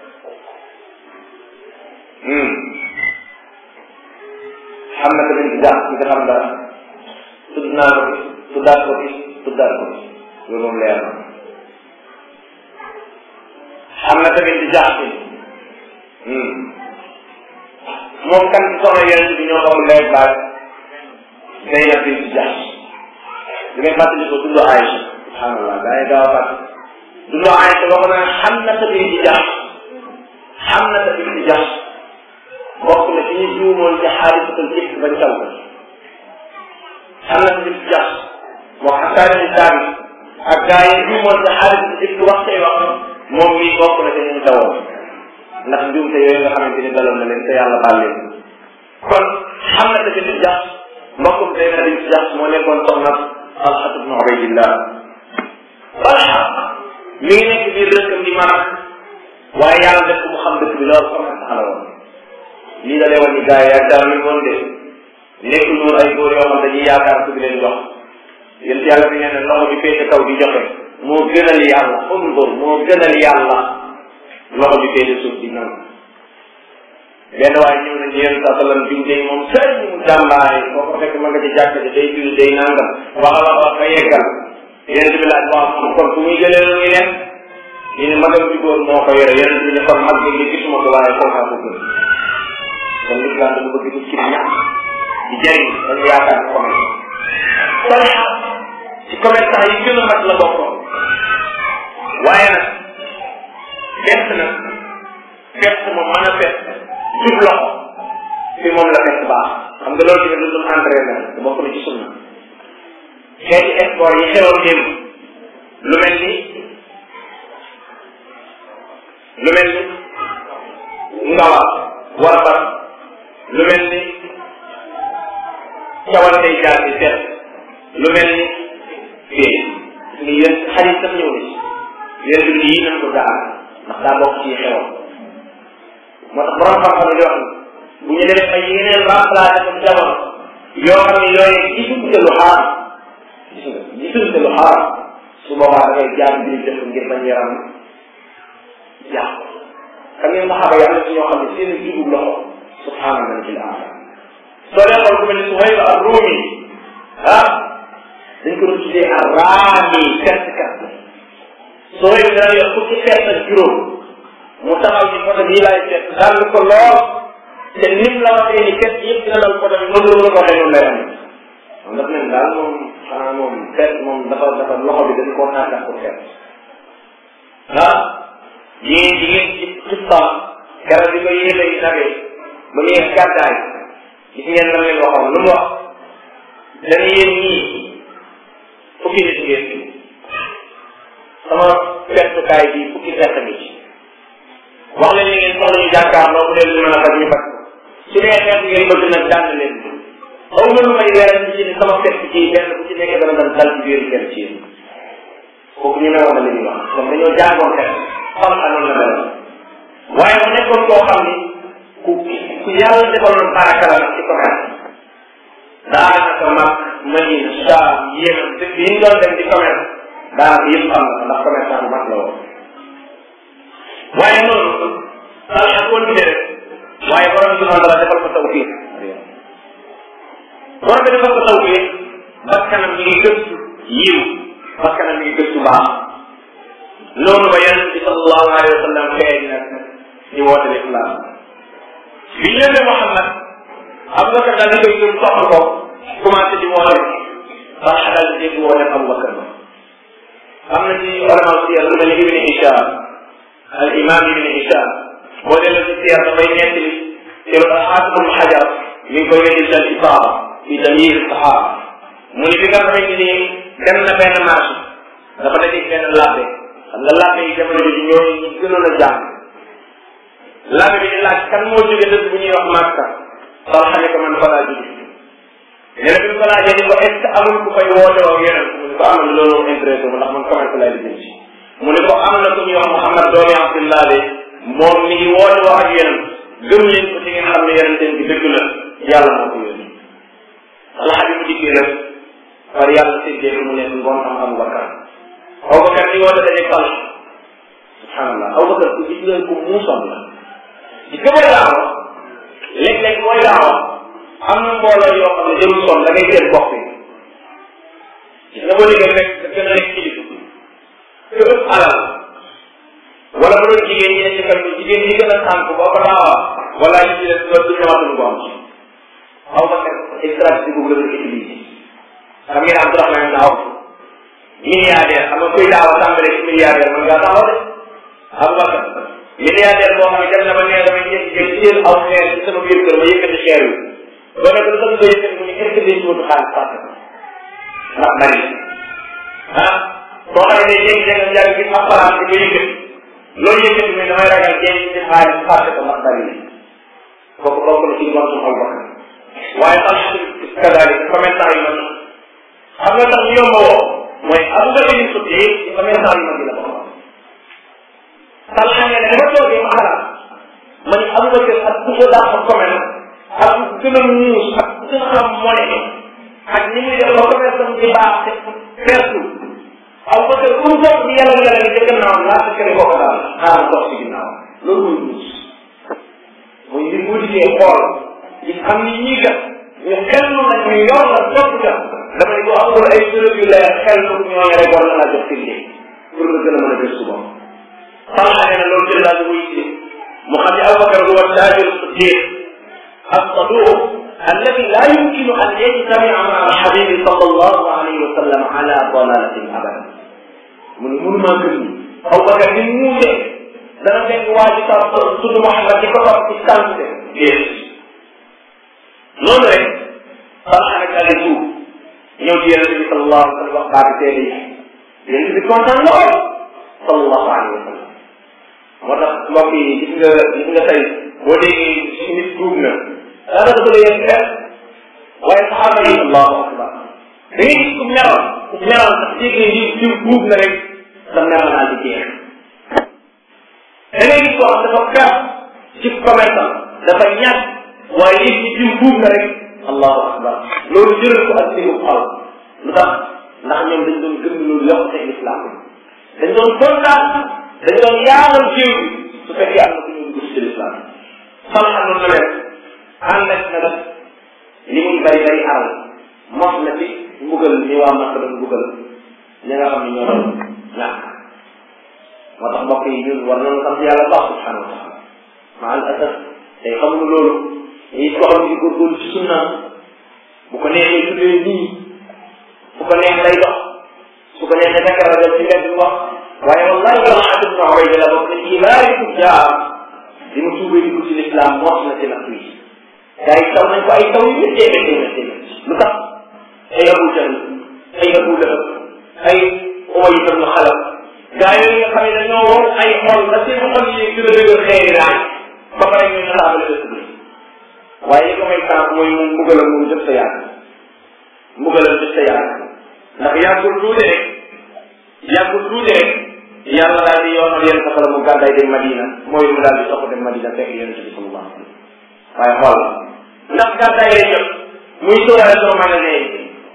Xamnata bint Jahsh mi nga xam dara tudd naa ko fi tuddaat ko fi tuddaat ko fi loolu moom leer na Xamnata bint Jahsh moom kan ci soxna yonent bi ñoo xamul leer baag Zaynab bint Jahsh di ngeen fàttali ko dundu Aïcha subhanallah daa ngi gaaw a fàttali dundu Aïcha wax na Xamnata bint Jahsh Xamnata bint Jahsh bokk na ci ñu juumoon ci xaarisatul ifk bañ taw ko Xamnata bint Jahsh moo xasaani ni saabi ak gaa yi juumoon ci xaarisatul ifk wax say wax moom mii bokk na ci ñu tawoon ndax njuumte yooyu nga xamante ni daloon na leen te yàlla baal leen kon Xamnata bint Jahsh mbokkum Zaynab bint Jahsh moo nekkoon soxna Talha ibn Ubaydillah Talha mi ngi nekk biir dëkkam di Marak waaye yàlla def ko mu xam dëkk bi loolu xam nga la woon lii la lay wan ni gars yi yaakaar nañu woon de nekkul woon ay góor yoo xam dañuy yaakaar ku di leen jox yéen yàlla bi nee na loxo bi féete kaw di joxe moo gënal yàlla undur moo gënal yàlla loxo bi féete suuf di nangu benn waaye ñëw nañ ci yéen sa sallam diw day moom sëñ mu jàmbaare boo ko fekk ma nga ci jàkk ji day julli day nangam wax a wax wax ba yeggal yéen bi laaj waaw xam kon fu muy jëlee lu muy leen ñu ne magam ci góor moo ko yore yéen bi ne kon mag bi gisuma ko waaye kookaa ko gën kon l'islam dafa bëgg nit ki di ñàkk di jëriñ dañu yaakaar ko may Talha ci commerçant yi gën a mag la bokkoon waaye nag fett na fett moom mën a fett jub loxo fi moom la fett baax xam nga loolu tamit lu dul entraîné te bokk na ci sunna xeeti sport yi xewoon démb lu mel ni lu mel ni ngawa wala bar lu mel ni cawantey jaar di seet lu mel ni fii ni yéen xarit sax ñëw na ci yéen bi yii nañ ko gaar ndax daa bokk ci xewoon moo tax borom xam-xam yi wax bu ñu demee ay yeneen remplacé ko jamono yoo xam ne yooyu gisuñ te lu xaar gis nga gisuñ te lu xaar su boobaa da ngay jaar mbiri def ngir bañ yaram yàqu xam ngeen saxaaba yi am na ci ñoo xam ne seen jubub loxo subhaana man ci la am soo dee xool ku mel ni Suhayb ar-Rumi ah dañ ko doon tuddee ar-raami fertkat Suhayb dana yor fukki fert ak juróom mu taxaw ci côté bii laay fett dal ko lool te nim la waxee ni fett yëpp dina dal côté bi noonu la ko waxee noonu lay amee moom daf ne daal moom xanaa moom fett moom dafa dafa loxo bi dañ koo naataat pour fett ah yéen jigéen ci xistam keroog di ko yéene yi nagee ba muy gàddaay gis ngeen lan leen waxoon lu mu wax dañu yéen ñii fukki nit ngeen sama fettukaay bi fukki fett ngi ci wax leen ni ngeen soxla ñu jàkkaarloo bu dee lu mën a faj ñu faj su dee xeet ngeen bëgg nag dànn leen xaw ma lu may weeral ci ni sama fett ci benn bu ci nekk dana dem dal ci biir kenn ci yéen kooku ñu ne wax na li ñuy wax kon dañoo jàngoon xeet xam anoon la mel waaye mu nekkoon koo xam ni ku ku yàlla defaloon baraka la ci commerce daanaka mag Madina Saam Yémen dëkk yi ñu doon dem di commerce daanaka yëpp xam na ndax commerçant bu mag la woon waaye noonu daal ak continué rek waaye borom bi subhanahu wa taala defal ko tawfiq borom bi defal ko tawfiq bakkanam mi ngi gëstu yiw bakkanam mi ngi gëstu baax noonu ba yonent bi sallallahu alayhi wa sallam feeñ nag ñu woote l'islam bi ñu leen Muhammad Abubakar daal di koy gëm soxla ko commencé di woote sax daal di dégg woote Abubakar ba am na ci ulama siyar lu mel ni Ibn Hisham al imam Ibn Hisham boo delloo ci siyar dafay nettali ci al-Hafiz Ibn Hajar mi ngi koy nettali al isaaba fi tamyiz as-sahaba mu ni bi nga xamante ni dem na benn marché dafa dajeeg benn labbe xam nga labbe yi jamono ji ñooñu ñu gënoon a jàng labbe bi di laaj kan moo jóge dëkk bu ñuy wax Makka Talha ne ko man fa laa jóge nee na bi mu ko laajee ni ko est ce que amul ku koy woote woo yeneen mu ne ko am na loolu intéressé mu ndax man commerce lay di ci mu ne ko am na ku ñuy wax Muhammad doomi Abdullah de moom mi ngi woote woo ak yeneen gëm leen ko ci ngeen xam ne yeneen teen bi dëgg la yàlla moo ko yónni Talha bi mu dikkee nag war yàlla séddee ko mu nekk ngoon am Abubakar Abubakar di woote dajeeg Talha subhanallah Abubakar ku gis leen ko muusoon la di gëmay laawa léeg-léeg mooy laawa am na mbooloo yoo xam ne jëru son da ngay jël bopp bi gis nga boo liggéey rek da gën a nekk kilifa te ëpp alal wala bu doon jigéen ñi ne ci kër jigéen ñi gën a sànk boo ko laawa wala ñu ci def ba du ñëwaatuñu ko am ci Abubakar stratégie boobu la doon utilisé xam ngeen Abdourahmane daaw milliardaire xam nga kuy daaw tàmbale ci milliardaire mën ngaa taxaw de Abubakar milliardaire boo xam ne dem na ba nee damay jékki-jékki jël aw xeer ci sama biir kër ma yëkkati xeer yi boo nekk lu tax nga yëkkati mu ne est-ce que dañ tuuti xaalis parce que ndax bari ah boo xam ne jékki-jékki nga jàng gis appareil bi nga yëkkati loolu yëkkati mais damay ragal jékki ci xaalis parce que ndax bari kooku bokk na ci lu suñu Abubakar waaye sax kadali commerçant yi ma xam nga tax ñu yomb a woo mooy Abubakar yi sutee ci commerçant yi ma di la ko Talha ne ne ma toogee ma xalaat ma ni Abubakar ak ku ko dàq commerce ak ku gën a muus ak ku gën a xam monnaie ak ni muy def ba commerce am di baax te pertu Abubakar ku mu toog di yàlla yàlla ni ca gannaaw laa sa kër kooku daal xaaral toog si ginnaaw loolu mooy muus mooy mbir boo gisee xool di xam ni ñii kat ñu xellu nag ñu yor la topp kat dama ne ko amul ay bërëb yu leer xellu ñooñu rek war na laa jox firnde pour nga gën a mën a gëstu bopp Talha nee na loolu jël daal di wuy si mu xam ne Abubakar huwa taajiru siddiq as-saduq alladi la yumkinu an yajtamia maa al-habibi sallallahu alayhi wa sallam ala dalalatin abadan mu ne mënu maa gëm ni Abubakar ni muute dana fekk waa ji sax tudd Muhammad di ko topp ci sànte déet loolu rek Talha nag daal di tuub ñëw ci yonente bi sallallahu alayhi wa sallam wax baati seede yi yonente bi kontaan lool sallallahu alayhi wa sallam moo tax mbokk yi gis nga gis nga tey boo déggee si nit tuub na dara dafa lay yëg xel waaye saxaaba yi allahu akbar da ngay gis ku meroon ku meroon sax déggee ni diw tuub na rek sa meroon naa di jeex da ngay gis koo xam dafa kat ci commerce dafa ñàkk waaye yëg ni diw tuub na rek allahu akbar loolu jëral ko ak sigu xol lu tax ndax ñoom dañ doon gëm loolu yokk seen islam dañ doon kontaan dañ doon yaamal jiw bi su fekkee am na ku ñu dugg ci l'islam Talha noonu la leen ànd ak nag li muy bari bari alal mos na ci mbugal ni waa Makka doon mbugal ñi nga xam ne ñoo doon ñàkk moo tax mbokk yi ñun war nañu sant yàlla baax subhanahu wa taala ma al asaf tey xamuñu loolu ñi ko xam di góorgóorlu ci sunna bu ko neexee tuddee nii bu ko neex lay dox su ko neexee nekk rajo ci mbedd wax waaye wallahi Talha ibn Ubaydillah bokk na ci ñaari tujjaar di mu tuubee dugg ci l'islam mos na ci natt yi gars yi taw nañ ko ay taw yu méttee méttee méttee lu tax ay Abu Jahl ay Abu Lahab ay Umayya ibn Xalaf gars yooyu nga xam ne dañoo woon ay xol ba seen xol yi gën a dëgër xeeri raay ba pare ñu xalaabale dëkk bi waaye li ko may tànk mooy moom mbugalam moom jëf sa yàgg mbugalam jëf sa yàgg ndax yàggul tuuti rek yàggul tuuti rek yàlla daal di yoonal yéen safara mu gàdday dem Madina mooy mu daal di soxla dem Madina fekk yonent bi sallallahu alayhi wa sallam waaye xool ndax gàdday lay jot muy sóoraale soo mën a nee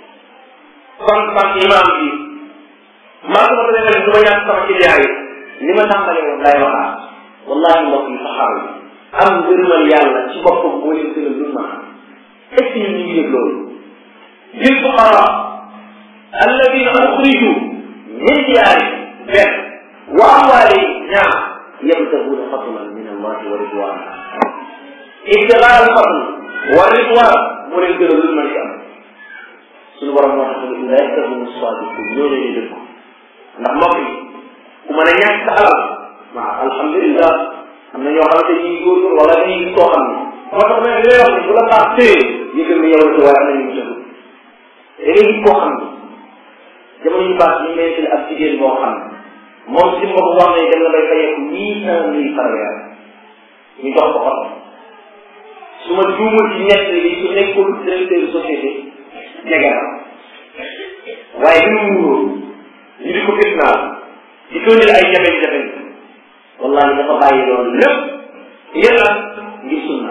kon man imam bi maa ko mën a defee du ma ñàkk sama client yi li ma tàmbale woon lay waxaat wallahi mbokk yi saxaar yi am ngërëmal yàlla ci boppam boo leen gën a lu ma est ce que ñu ngi yëg loolu lil fuqara alladina uxriju min diyaari benn wa amwaali ñaar yabtaguuna fadlan min allahi wa ridwana ibtigaa al fadl wa ridwan moo leen gën a lu ma ci am suñu borom moo tax ne ulaika hum sadiqun ñoo leen di dëgg ndax mbokk yi ku mën a ñàkk sa alal waaw alhamdulillah am na ñoo xamante ni góorgóorlu wala dañuy gis koo xam ne moo tax nag li lay wax ni bu la baax téye yëgal ni yow la ci waaye am na ñu mu tëdd da ngay gis koo xam ne jamono yu baax ñu ngi leen ab jigéen boo xam ne moom si ma ko wax ne dem na bay fayeeku huit cent mille par weer ñu jox ko oto su ma juumul ci ñett yi su nekkul directeur société jege na waaye bi mu wóoroo ñu di ko fitnaal di ko indil ay jafe-jafe wallahi dafa bàyyi loolu lépp yàlla ngir sunna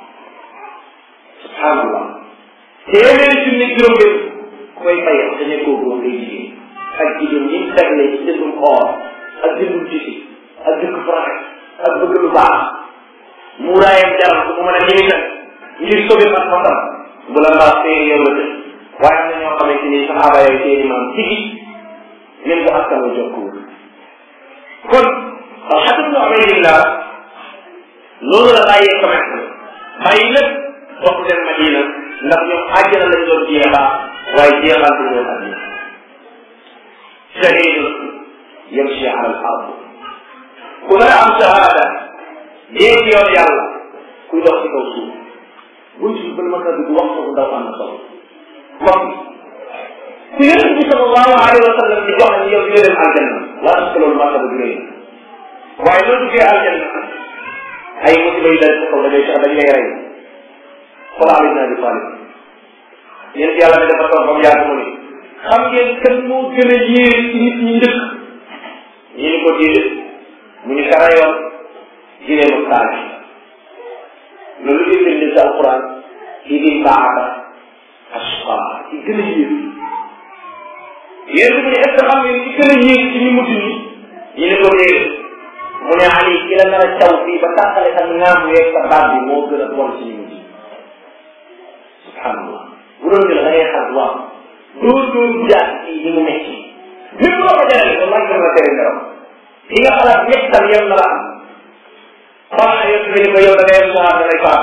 subhanallah téeméeri junni juróom-benn ku koy fayal te nekkoo góor ngay jigéen ak jigéen ñi tegle ci jëndum or ak jëndum tisi ak dëkk fraxe ak bëgg lu baax muuraayam jaram bu mu mën a ñëwi nag ngir sobi ak fasam bu la mbaa fee yow la def waaye am na ñoo xamante ni saxaaba yooyu seeni maam tigi même bu askan wi jokkuwul kon Talha ibn Ubaydillah loolu la bàyyee commerce bàyyi lépp bokk leen Madina ndax ñoom àjjana lañ doon jeexaa waaye jeexal bi doon àddina shahid yamshi ala al ard ku nar a am shahada dee ci yoon yàlla kuy dox ci kaw suuf buñ ci bal ma dugg wax ko ndaw am na solo mbokk ku yonent bi sallallahu alayhi wa sallam di jox ne yow di leen aljanna laa parce que loolu maa ko rëy waaye loo duggee aljanna ay musiba yu dal sa kaw da ngay dañ lay rey xool Ali ibn Abi Talib yéen yàlla ne dafa toog ba mu yàgg mu ne xam ngeen kan moo gën a yéer ci nit ñi njëkk ñi ni ko déedéet mu ni karayoon jiree ma saali loolu li firnde ci alquran kii di baata ashqa ci gën a yéer yéen mu ne est ce que xam ngeen ci gën a yéer ci ñu mutu ñi ñi ni ko déedéet mu ne Ali ki la nar a caw fii ba tàqale sa ngaam weeg sa baat bi moo gën a bon ci ñu mutu subhanallah bu doon jël da ngay xas waaw dóor dóor bu jaat ci ni mu nekk même loo ko jarale wallahi dama la tere ndaram li nga xalaat ñettal yow na la am xanaa yow bi ni ko yow da ngay am soxla da lay faat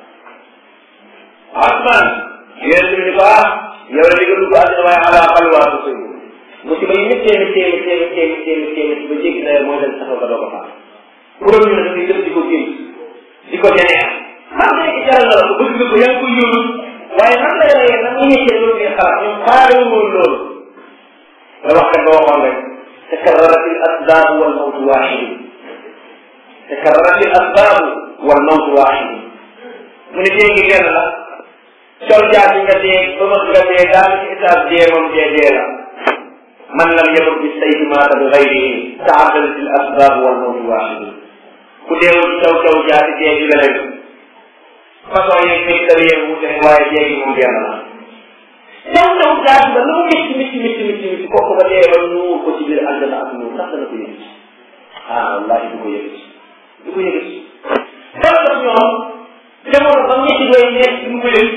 asman yéen bi ni ko ah yow la digga dugg àddina waaye ala xalwaatu sëy musiba yi méttee méttee méttee méttee méttee méttee méttee ba jéggi na mooy dal taxaw ba doo ko faat bu doon ñu ne dafay jël di ko génn di ko jeneex xam nga ne jaral na la ko bëgg nga ko yaa ngi koy yóbbu waaye nan lay reyee nan la ñuy loolu ngay xalaat ñoom faale woon loolu la wax kat ba waxoon rek takarrarat al asbab wal mawt wahid takarrarat al asbab wal mawt wahid mu ne dee ngi genn la sol jaar bi nga dee ba ma nga dee daal ci état dee moom dee dee la man lam yamut bi sayfi maata bi gayrihi taaddadat al asbab wal mawt wahid ku deewul ci taw taw jaati dee ci leneen façon yeeg secteur yeeg wuute waaye jéegi moom benn la taw taw jaati ba lu mu métti métti métti métti métti kooku ba dee ba nuur ko ci biir àddina ak nuur sax dana ko yëgati ah wallaahi du ko yëgati du ko yëgati dara daf ñoom jamono ba ñetti doy nekk du ko yëg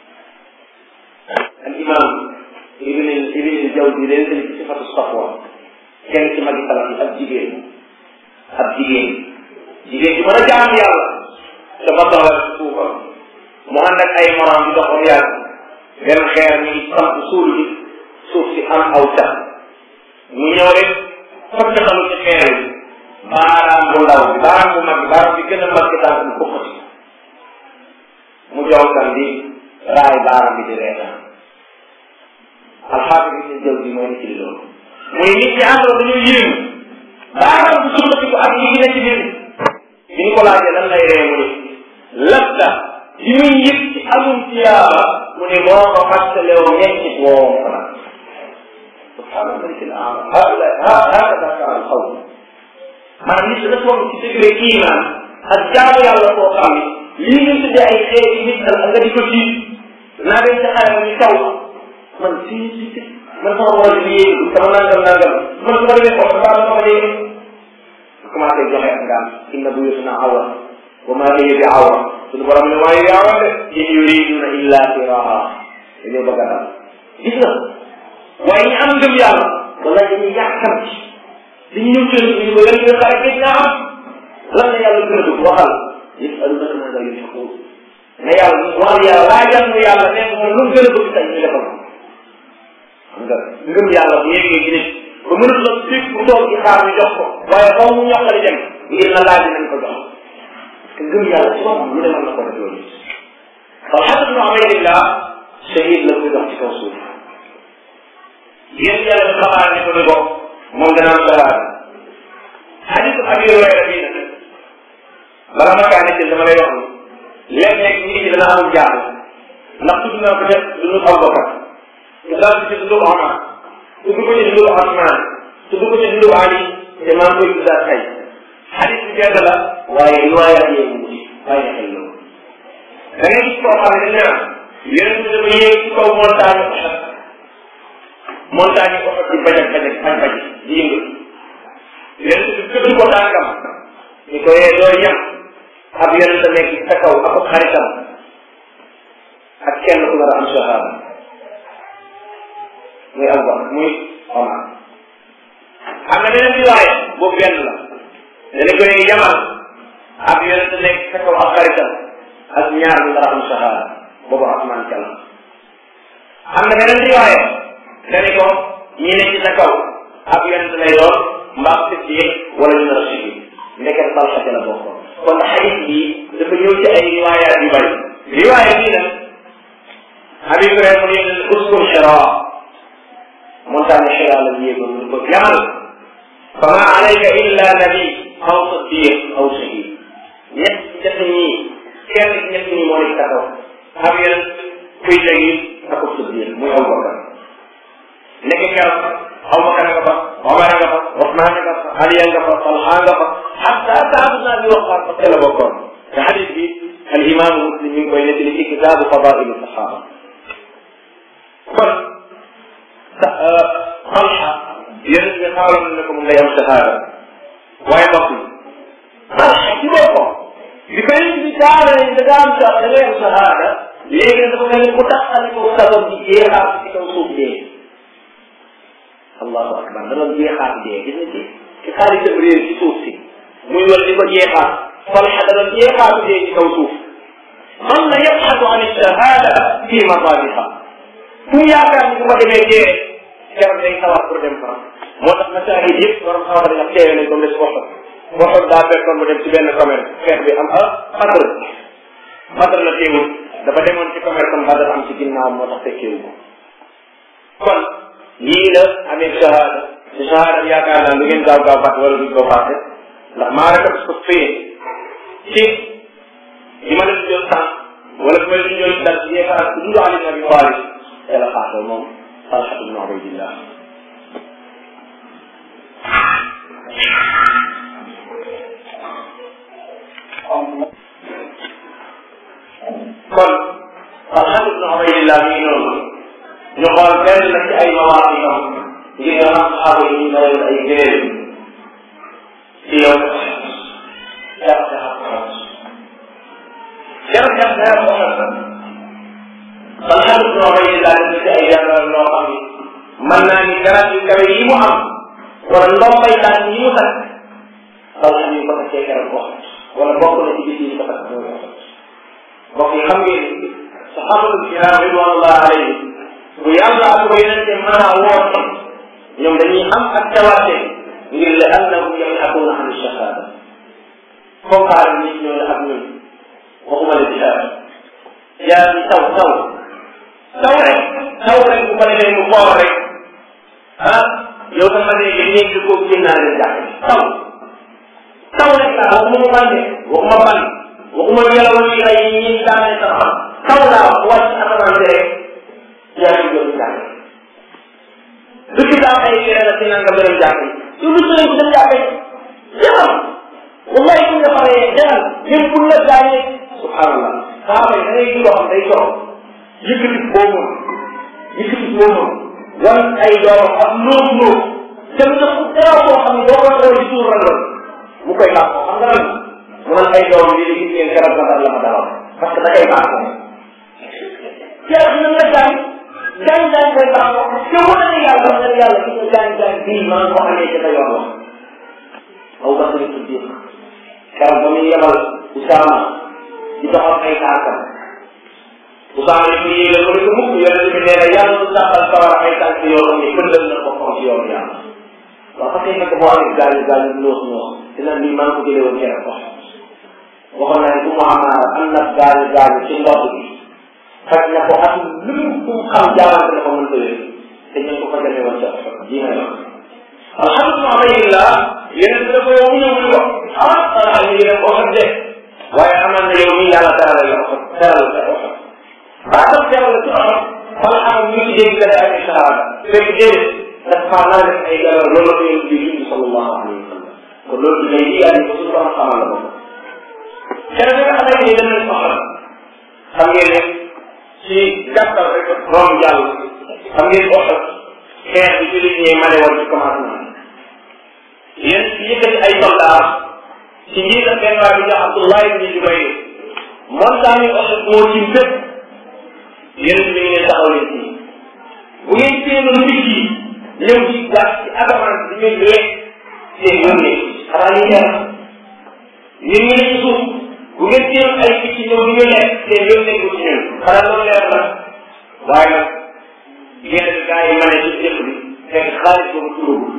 al imam ibn ibn jawzi leen seen ci sifatu safwa kenn ci magi salaf yi ab jigéen ab jigéen jigéen ci mën a jaam yàlla te ba soxla suufam mu ànd ak ay morom di dox ba mu yàgg benn xeer ñu ngi samp suul bi suuf si am aw tax mu ñëw rek fokk xalu ci xeer bi baaraam bu ndaw bi baaraam bu mag bi baaraam bi gën a mag ci tànk bi bokkati mu jonkan di raay baaraam bi di reetaan alxaafis bi jël bi mooy nit ci loolu muy nit ñi àndoon dañuy yéem baaraam bu sukkati ko ak yi ne ci biir bi ñu ko laajee lan lay ree mu ni labda yi muy yëg ci amul tiyaaba mu ne moo ko fàttalew ñetti woom fana subhaana maliki l aala hakada kaana al xaw maanaam nit dafa toll ci degré iman ak jaamu yàlla koo xam ne lii ñu tuddee ay xeeti nit ak nga di ko ci naa dem ca xare ma ñu taw man si si si man sama war a liyee sama nangam nangam man su ma demee foofu dafa am sama dee commencé joxe ak ngaan inna buyutuna awra wa ma hiya bi awra suñu borom ne waaye yaawa de in yuriduna illa firaara dañoo bëgg a daal gis nga waaye ñu am ngëm yàlla wala dañuy yàkkam ci dañu ñëw ci ñu ko yëngu nga xare gis naa am lan la yàlla gën a dugg waxal yasalunaka maada yunfiqun ne yàlla waxal yàlla laajal nu yàlla ne moom lu gën a bëgg tey ñu defal xam nga ngëm yàlla bu yeggee ci nit ba mënut la fii bu toog ci xaar ñu jox ko waaye xaw mu ñoqali dem ngir na laaj nañ ko jox parce que ngëm yàlla ci boppam lu ne mën na ko def loolu Talha ibn Ubaydillah shahid la koy dox ci kaw suuf yéen yàlla bi xabaar ne ko ni ko moom danaan salaat hadisu Abi Hurayra bii nag bala ma kaa nekkil dama lay wax ni léeg-léeg nit ñi dana am jaaxle ndax tudd naa ko def dundu Abubakar daal ci dundu Omar tudd ko ci dundu Osman tudd ko ci dundu Ali te maa ngi koy tuddaat tey hadis bi benn la waaye riwaayaat yee mu ci bàyyi xel loolu da ngay gis koo xam ne dañ naan yonent bi dafa yéeg ci kaw montagne Uhud montagne Uhud di bajak bajak bañ baj di yëngal yonent bi këdd ko tànkam ni ko yee doo yem ab yonent a nekk sa kaw ak xaritam ak kenn ku nar a am shahada muy Abubakar muy Omar am na beneen riwaaya boobu benn la dana ko yee yamal ab yonent a nekk sa kaw ak xaritam ak ñaar ñu nar a am shahada boobu Usmaan Kala am na beneen riwaaya dani ko ñi ne ci sa kaw ab yonent lay doon mbaa Siddiq wala ñu nar a shahid ndeket Talha ca la bokkoon kon xadis bi dafa ñëw ci ay riwaayaat yu bëri riwaaya bii nag Abi Hurayra mu ne uskur Hira montagne Hira la yéegoon mu ko yamal fa ma alayka illa nabi aw siddiq aw shahid ñett ñett ñii kenn ñett ñi moo nekk sa kaw ab yeneen kuy shahid ak siddiq muy Abubakar nekk keroog Abubakar nga fa Omar nga fa Osman nga fa Ali nga fa Talha nga fa hatta Saad ibn Abi Waqqas fa la bokkoon te hadis bi al imam Muslim mi ngi koy nettali ci kitaabu fadaa'il as-sahaaba kon Talha yéen bi xaaloon na ko mun day am shahada waaye mbokk yi Talha ci boppam bi ko yéen bi jaarale da nga am da ngay am shahada léegi nag dafa mel ni ku taxali ko sabab di jeexaat ci kaw suuf dee allahu akbar da doon jeexaat dee gis nga ci ci xaalisam réer ci suuf si muy wal di ko jeexaat Talha da doon jeexaat dee ci kaw suuf man la yabxatu an shahada fi mataaliha fu mu yaakaar ni bu ma demee dee keroog day sawar pour dem fa moo tax masaahid yëpp borom xaw ma teewe nañ ko mu des Uhud Uhud daa fekkoon mu dem ci benn commerce xeex bi am ah Badr Badr la teewul dafa demoon ci commerce am Badr am ci ginnaaw moo tax fekkeewu ko kon yii la amee shahada ci shahada bi yaakaar naa lu ngeen gaaw gaaw fàtte wala duñ koo fàtte ndax maaraka su fee ci li ma leen jël sànq wala su ma leen jël dal ci yeekaar ku dund Ali ibn Abi Talib te la faatoo moom Talha ibn Ubaydillah kon Talha ibn Ubaydillah mi ngi noonu ñu xool benn la ci ay mawaaqifam ngir nga xam saxaaba yi ñu mayoon ay gëneel ci yow jàpp sa xam-xam jàpp jàpp sa xam-xam Talha ibn Ubaydillah def ci ay jàngal loo xam ni mën naa ni garab yu kawe yi mu am wala ndombay tànk yi mu takk Talha ñu ko takkee keroog wax wala bokk na ci bis yi ko takk mooy wax mbokk yi xam ngeen saxaabatul kiram ridwanullah alayhim bu yàlla ak ko yeneen mën a woote ñoom dañuy am ak jawaate ngir la annahum yamhaquna an shahada comme xaar nit ñoo ne ak ñun waxuma la jihaad yaa ngi taw taw taw rek taw rek bu ko defee mu xool rek ah yow dafa ne néeg bi kooku jëm naa leen jàpp taw taw rek laa waxuma bande waxuma ban waxuma ngelaw yi ay ñi daanee sa xam taw laa wax wàcc asamaan rek yaa ngi jëm jàpp lu ci daa ay yére la dina nga bëri jàpp yow lu sëriñ sa jàpp jaxam wallahi bu nga paree jaxal ñun bu la gaañee subhanallah saaba yi da ngay gis wax day toog yëkkati boobu yëkkati boobu wan ay doom ak nóob nóob dem na fu garaaw boo xam ne boo ko xool ci suur rangal mu koy baax ko xam nga lan mu naan ay doom lii gis ngeen garab la la ma dalal parce que da koy baax ko yàlla na nga gaañ gaañ gaañ koy baax ko te mu ne yàlla wax na yàlla gis nga gaañ gaañ bii maa ngi ko amee ci sa yoon wax aw ba sa tuddi garab ba muy yebal Usaama di doxal ay tànkam Usaama yi ko yéegal ko ne ko mukk yonent bi nee na yàlla du sàppal sawar ay tànk yoo xam ne pëndal na boppam ci yoon yàlla waaw fa tey nag boo amee gaañu gaañu noos noos dina lii maa ngi ko jëlee woon keneen wax waxoon naa ne bu mu amaara am na gaañu gaañu ci ndox bi faj na ko ak lu mu xam jaamante na ko mën ko wér te ñu ko fa jamee woon ca ji nga wax alhamdulillah yéen da ko yow mu ñëw mu wax ah xanaa ñu yéen ko xam de waaye amal na yow mii yàlla teral la ko teral la ko ba tax teral la ci oxam wala xam ñu ngi dégg dara ay sahaaba fekk déedéet dafa naa def ay gala loolu la yéen bi bi sallallahu alayhi wa sallam kon loolu day yàlla ko suñu borom xamal la ko kenn da nga xam ne dañ leen soxla xam ngeen ne ci gàttal rek rom jàll xam ngeen oxam xeex bi ci li ñuy mane woon ci commencement yéen ci yëkkati ay soldat ci njiitam benn waa bi jox Abdullah ibn Jubayr montagne Uhud moo ci fépp yéen mi ngi leen taxaw leen ci bu ngeen séenoon nit yi ñëw ci gàtt ci asamaan di ñu lee seen yónnee xanaa ñu ñaar ñun ñu ne ci suuf bu ngeen séenoon ay picc ñëw di ñu lekk seen yónnee ko ci ñun xanaa loolu leer na waaye nag yéen gaa yi mane ci dëkk bi fekk xaalis boobu turóobu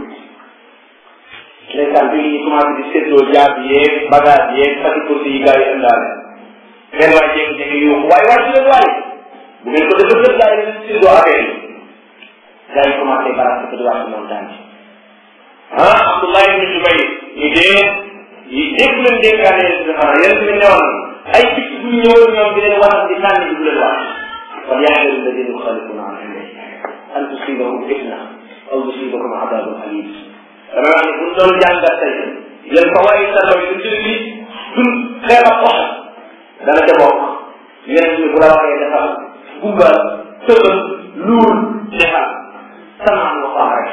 ndeysaan bi ñu commencé di séddoo jaab yeeg bagage yeeg fati kursi yi gars yi indaale benn waay jékki-jékki yuuxu waaye waay ci leen waaye bu ngeen ko defee lépp gars yi séddoo affaire yi gars yi commencé barab ko di wàcc montagne ah Abdullah ibn Jubayr ñu dee yi dégg leen dénkaane yéen si xanaa yéen si newoon ay picc bu ñëwoon ñoom di leen wax di sànni du leen wax kon yaakaar naa dina yuxaalifuna an amrihi an tusibahum fitna aw yusibahum adabun alim dama wax ne bu ñu doon jàngat tey yéen fa waaye sa doy du ci duñ xeeb ak wax dana ca bokk yeneen bi bu la waxee defal gumba tëbal luul defal samaan nga xam rek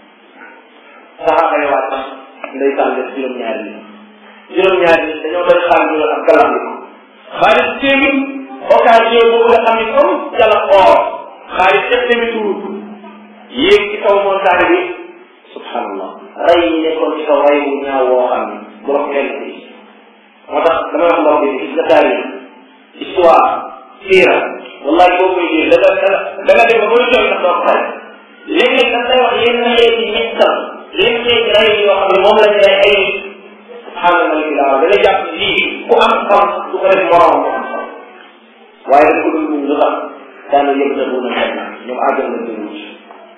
saxaaba yi wàcc ndeysaan def juróom-ñaari nit juróom-ñaari nit dañoo doon xaal ñu ak galam bi xaalis téemi occasion boobu nga xam ne comme jala or xaalis def tamit tuur yéeg ci kaw montagne bi subhanallah rey yi nekkoon ci kaw rey bu ñaaw woo xam ne borom kenn bi moo tax dama wax mbokk bi gis nga taarix histoire siira wallahi boo koy jël da nga da nga dem ba booy jooy ndax doo ko xare léeg-léeg dañ lay wax yenn xeeti ñettal yenn xeeti rey yoo xam ne moom lañ rey ay nit subhanallah bi laa da lay jàpp lii ku am xam du ko def morom ko am xam waaye dañ ko dul muñ lu tax daana yëg na bu na xel na ñoom àggal na dëgg ci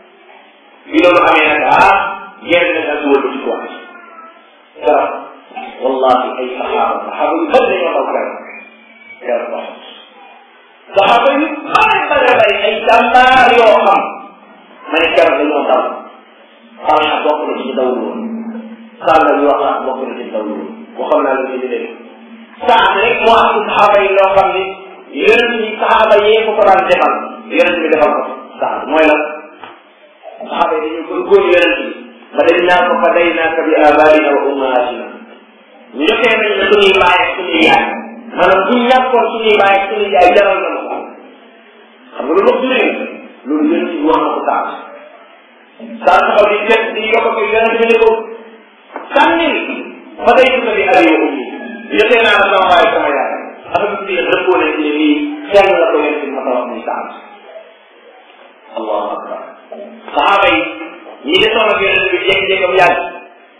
bi loolu amee nag ah yéen nag ak wëlbu ci quoi garab wallahi ay saxaaba saxaaba yu bëri dañoo xaw garab garab wax saxaaba yu bëri bëri bëri ay jàmbaar yoo xam ma ne garab dañoo daw Talha bokk na ci daw loolu Salla yu wax ah bokk na ci daw loolu waxoon naa la ci di leen sax rek moo am saxaaba yi loo xam ne yonent bi saxaaba yee ko ko daan defal yonent bi defal ko sax mooy la saxaaba yi dañu góor yonent bi ba dañ naa ko fa day naa ko bi abaina wa ummahatina ñu joxee nañ la suñuy baay ak suñuy yaay maanaam buñ ñàkkoon suñuy baay ak suñuy yaay jaral na ma ko xam nga loolu wax du réew loolu yonent bi wax na ko taas saa taxaw di seet di yokk ko yonent bi ne ko sànni fa day ko bi abi wa ummi joxee naa la sama baay sama yaay affaire bi rëppoo nañ ci ne nii kenn la ko yonent bi ma wax muy taas allahu akbar saxaaba yi ñi desoon ak yonent bi jékki-jékkam yàgg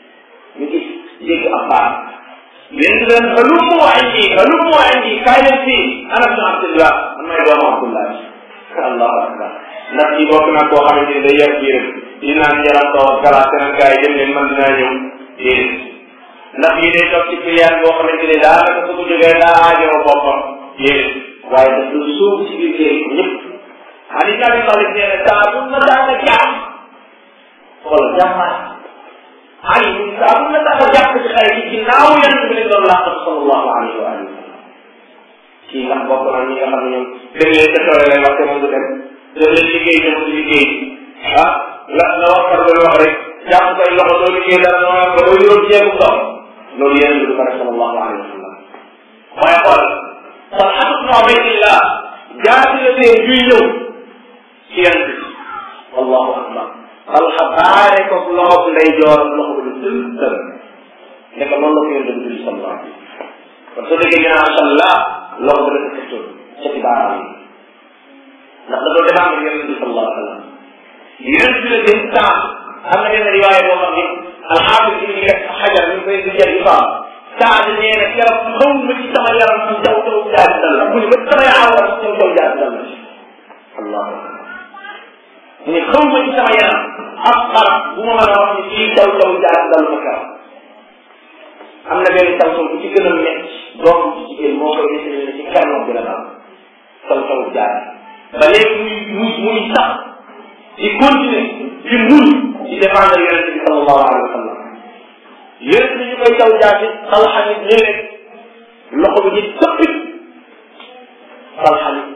dégg ab baat yéen leen halummu indi halummu indi kaay leen fii ana ibnu Abdullah man may doomu Abdullah allahu akbar ndax yi bokk naa koo xamante ni day yor biiram di naan yaram taw ak galaas naan gars yi dem leen man dinaa ñëw déedéet ndax yi day toog ci client boo xamante ni daanaka su ko jógee daa aajoo boppam déedéet waaye daf lu suuf ci biir kër yi ñëpp Ali ibn Abi Talib nee na saa bu ma daan a jàpp xoolal jàmmaat Ali saa bu ma daan a jàpp ci xale yi ginnaaw yonent bi lañ doon làqat sallallahu alayhi wa alihi kii ndax bokk naa ñi nga xam ne ñoom dem leen ca tool lay wax te moom du dem dem leen liggéey te moom du liggéey ah la la waxtaan doon wax rek jàpp say loxo doo liggéey dara noo ba doo yoroon ceebu ndox loolu yonent bi du ko def sallallahu alayhi wa sallam waaye xool Talha ibn Ubaydillah jaati la seen juy ñëw ci yonent bi wallahu akbar Talha baare ko loxo lay joor loxo bi du tël ne ko loolu la ko yonent bi sallallahu alayhi wa sallam kon soo déggee ñu naan sallah loolu dafa tëjoo ca ci baaraam yi ndax da doon défendre yonent bi sallallahu alayhi wa sallam yonent bi la gën temps am na benn riwaaya boo xam ni alxaafis ibn Hajar ñu koy di jël imaam Saad nee na yaram xaw ma ci sama yaram ci jaw jaw jaar dal la mu ne ba sama yaram ci jaw jaw jaar dal la allahu akbar mu ne xaw ma ci sama yaram ab xarab bu ma mën a wax ni ci jaw jaw jaar dal ma karam am na benn taw bu ci gën a métti doom ci jigéen moo koy décidé ne ci kàrnoom bi la daal taw taw jaar ba léegi muy muy muy sax di continuer di muñ di défendre yonente bi sallallahu alayhi wa sallam yonente bi ñu koy taw jaati Talha nit ñëwee loxo bi di tëppit Talha nit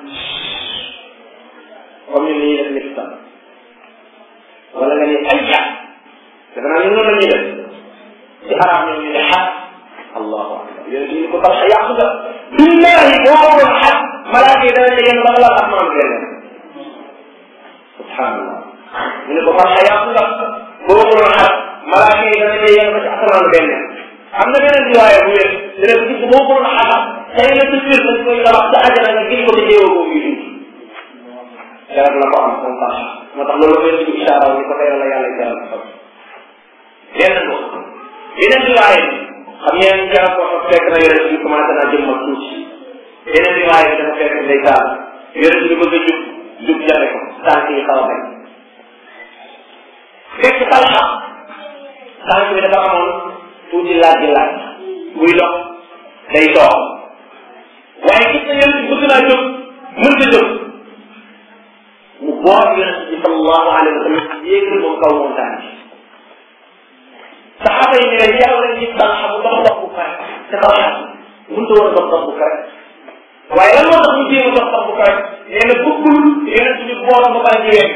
comme ni ñuy def nit sax wala nga ne ay ja dafa naa ñu noonu la ñuy def ci arab ñoom ñu ne xat allahu akbar yonente bi ni ko Talha yàq nga billahi boo ko doon xat malaaka yi dana ne yéen ba la asmaan benn subhanallah mu ne ko Talha yàq nga boo ko doon xat malaaka yi dana ne yéen ba ci asamaan benn am na beneen riwaaya bu wér dina ko gis boo ko doon xatal xëy na ci biir dañ koy tabax ca àjjana nga gis ko ci jéewoo boobu yu dund garab la ko am moom Talha moo tax loolu wér ci isaara ni ko tey la yàlla jaral ko benn ko yeneen riwaaya xam ngeen garab boo xam fekk na yonent bi commencé naa jëm mag tuuti yeneen riwaaya bi dafa fekk day taal yonent bi bëgg a jub jub jafe ko tànk yi xaw a bañ fekk Talha tànk bi dafa amoon tuuti laaj di laaj buy dox day dox waaye gis na yonent bi bëgg naa jóg mënta jóg mu boor yonent bi sallallahu alayhi wa sallam yéegal moom kaw montagne bi saxaaba yi ne leen yàlla lañ gis Talha bu dox dox bu kare te Talha mënta woon a dox dox bu kare waaye lan moo tax ñu jéem a dox dox bu kare nee na bëggul yonent bi booram ba pare ci wekk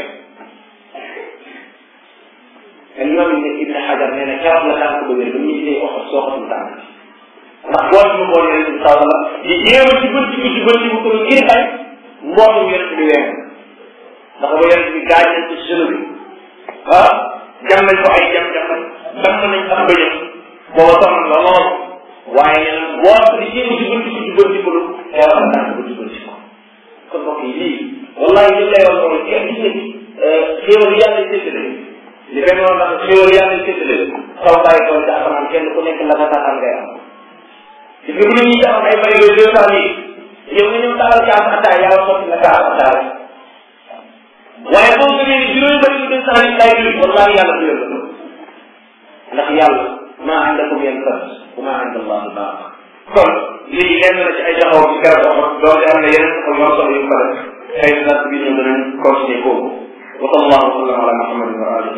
imam Ibn Hajar nee na keroog la tànk ba wér ba ñu gisee oxo soo xatul tànk ndax bool bi mu bool yonent bi saa sallam di jéem a jubanti ko jubanti ko ko ngir bañ mbootum yonent bi weer ndax ba yonent bi gaañ nañ ci genou bi ah jam nañ ko ay jam-jam dam nañ am bëjëm booba sonn la lool waaye nee na bool ko di jéem a jubanti ko jubanti ko keroog la tànk ba jubanti ko kon mbokk yi lii wallahi li lay wax loolu kenn gis nga xéewal yàlla séddale li benn woon ndax xéwal yàlla séddale taw bàyyi tool ci asamaan kenn ku nekk la nga taxal ngay am gis nga bu la ñuy jaxam ay bari yooyu deux cent mille yow nga ñëw taxal kaas attaay yàlla sotti la kaas attaay waaye boo gënee ni juróomi bari yu deux cent mille lay julli wallahi yàlla du yëngu ndax yàlla maa indakum yanfad wa maa inda allahi baaq kon lii lenn la ci ay taxaw ci garab wax doonte am na yeneen taxaw yoo solo yu ko def xëy na bi ñu danañ continuer boobu wa sallallahu wa sallam ala muhammadin wa alihi